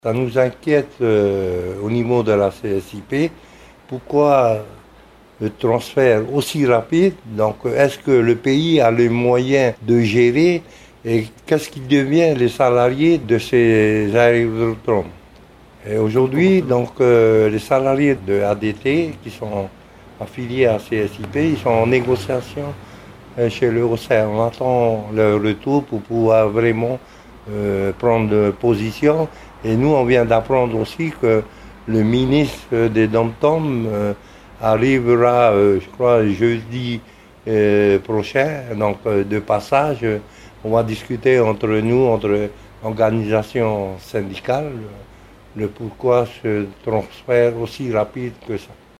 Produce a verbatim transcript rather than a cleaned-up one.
Ça nous inquiète euh, au niveau de la C S I P. Pourquoi le transfert aussi rapide? Donc, est-ce que le pays a les moyens de gérer et qu'est-ce qui devient les salariés de ces aérodromes? Et aujourd'hui, donc, euh, les salariés de A D T qui sont affiliés à C S I P, ils sont en négociation euh, chez l'Eurocère. On attend leur retour pour pouvoir vraiment euh, prendre position. Et nous, on vient d'apprendre aussi que le ministre des Dom-Tom euh, arrivera, euh, je crois, jeudi euh, prochain. Donc, euh, de passage, on va discuter entre nous, entre organisations syndicales, le pourquoi ce transfert aussi rapide que ça.